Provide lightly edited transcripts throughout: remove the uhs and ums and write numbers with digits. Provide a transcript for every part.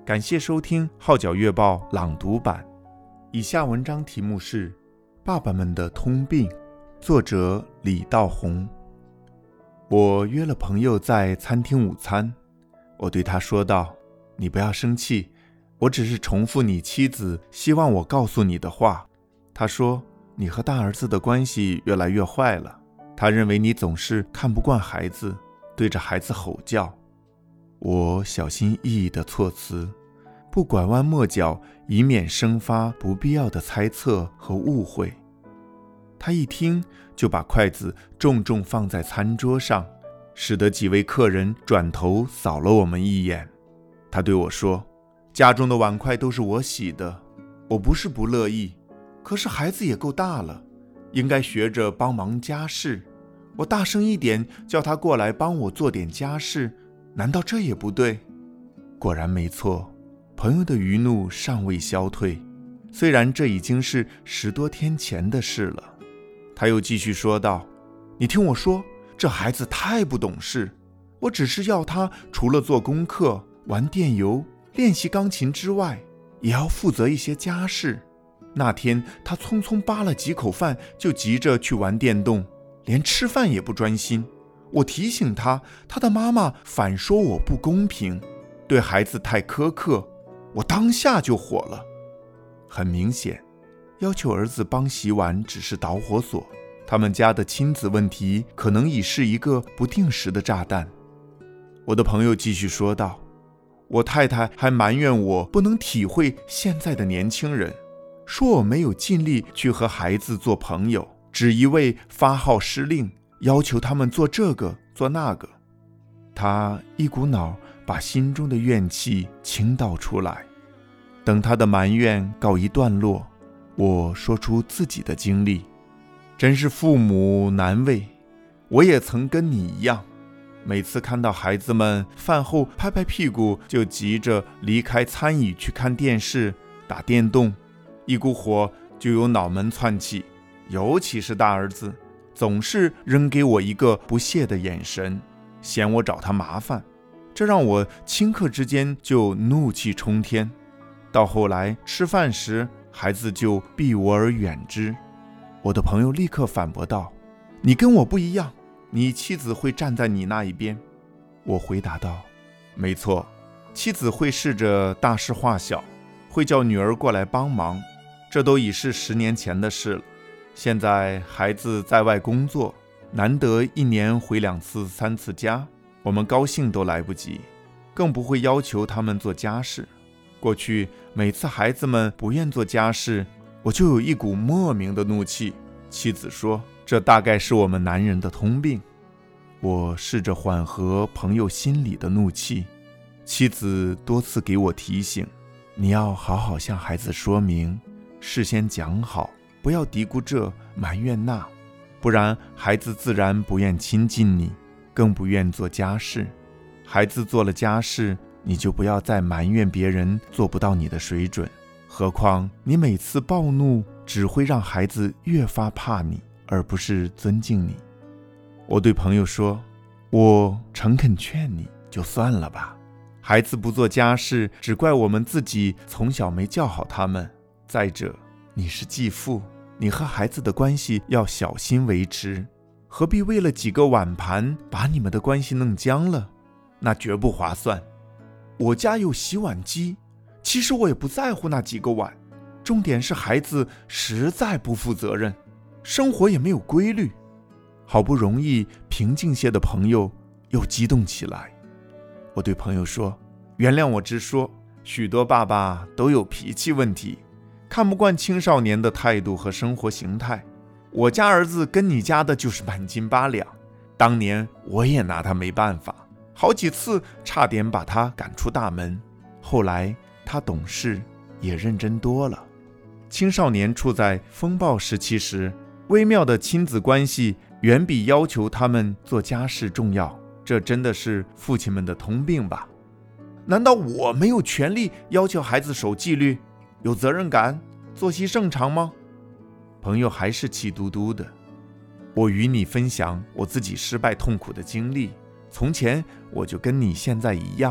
感谢收听《号角月报》朗读版。以下文章题目是《爸爸们的通病》，作者李道宏。我约了朋友在餐厅午餐，我对他说道：你不要生气，我只是重复你妻子希望我告诉你的话。他说：你和大儿子的关系越来越坏了，他认为你总是看不惯孩子，对着孩子吼叫。我小心翼翼的措辞，不拐弯抹角，以免生发不必要的猜测和误会。他一听就把筷子重重放在餐桌上，使得几位客人转头扫了我们一眼。他对我说：家中的碗筷都是我洗的，我不是不乐意，可是孩子也够大了，应该学着帮忙家事。我大声一点叫他过来帮我做点家事，难道这也不对？果然没错，朋友的余怒尚未消退，虽然这已经是10多天前的事了。他又继续说道：你听我说，这孩子太不懂事，我只是要他除了做功课、玩电游、练习钢琴之外，也要负责一些家事。那天他匆匆扒了几口饭，就急着去玩电动，连吃饭也不专心。我提醒他，他的妈妈反说我不公平，对孩子太苛刻，我当下就火了。很明显，要求儿子帮洗碗只是导火索，他们家的亲子问题可能已是一个不定时的炸弹。我的朋友继续说道：我太太还埋怨我不能体会现在的年轻人，说我没有尽力去和孩子做朋友，只一味发号施令，要求他们做这个做那个。他一股脑把心中的怨气倾倒出来。等他的埋怨告一段落，我说出自己的经历。真是父母难为，我也曾跟你一样，每次看到孩子们饭后拍拍屁股就急着离开餐椅去看电视、打电动，一股火就有脑门窜起，尤其是大儿子，总是扔给我一个不屑的眼神，嫌我找他麻烦，这让我顷刻之间就怒气冲天。到后来吃饭时，孩子就避我而远之。我的朋友立刻反驳道：你跟我不一样，你妻子会站在你那一边。我回答道：没错，妻子会试着大事化小，会叫女儿过来帮忙，这都已是10年前的事了。现在孩子在外工作，难得1年回2次3次家，我们高兴都来不及，更不会要求他们做家事。过去每次孩子们不愿做家事，我就有一股莫名的怒气。妻子说，这大概是我们男人的通病。我试着缓和朋友心里的怒气，妻子多次给我提醒，你要好好向孩子说明，事先讲好，不要嘀咕这埋怨那，不然孩子自然不愿亲近你，更不愿做家事。孩子做了家事，你就不要再埋怨别人做不到你的水准，何况你每次暴怒只会让孩子越发怕你，而不是尊敬你。我对朋友说，我诚恳劝你就算了吧，孩子不做家事，只怪我们自己从小没教好他们。再者，你是继父，你和孩子的关系要小心维持，何必为了几个碗盘把你们的关系弄僵了？那绝不划算。我家有洗碗机，其实我也不在乎那几个碗，重点是孩子实在不负责任，生活也没有规律。好不容易平静些的朋友又激动起来。我对朋友说，原谅我直说，许多爸爸都有脾气问题，看不惯青少年的态度和生活形态。我家儿子跟你家的就是半斤八两，当年我也拿他没办法，好几次差点把他赶出大门，后来他懂事，也认真多了。青少年处在风暴时期时，微妙的亲子关系远比要求他们做家事重要，这真的是父亲们的通病吧？难道我没有权利要求孩子守纪律、有责任感、作息正常吗？朋友还是气嘟嘟的。我与你分享我自己失败痛苦的经历，从前我就跟你现在一样，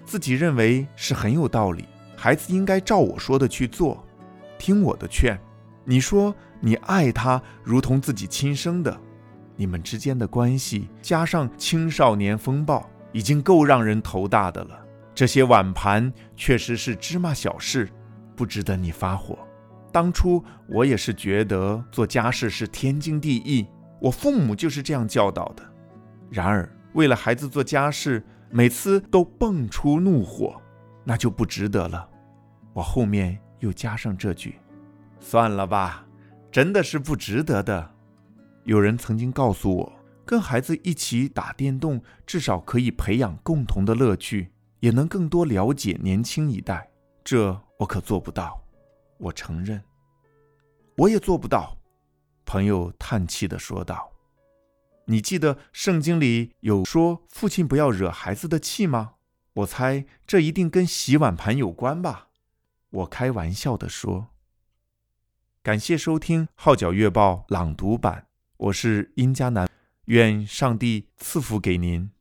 自己认为是很有道理，孩子应该照我说的去做，听我的劝。你说你爱他如同自己亲生的，你们之间的关系加上青少年风暴，已经够让人头大的了。这些碗盘确实是芝麻小事，不值得你发火。当初我也是觉得做家事是天经地义，我父母就是这样教导的。然而为了孩子做家事，每次都蹦出怒火，那就不值得了。我后面又加上这句：算了吧，真的是不值得的。有人曾经告诉我，跟孩子一起打电动，至少可以培养共同的乐趣，也能更多了解年轻一代。这我可做不到，我承认。我也做不到，朋友叹气地说道。你记得圣经里有说父亲不要惹孩子的气吗？我猜这一定跟洗碗盘有关吧。我开玩笑地说。感谢收听号角月报朗读版，我是殷佳南，愿上帝赐福给您。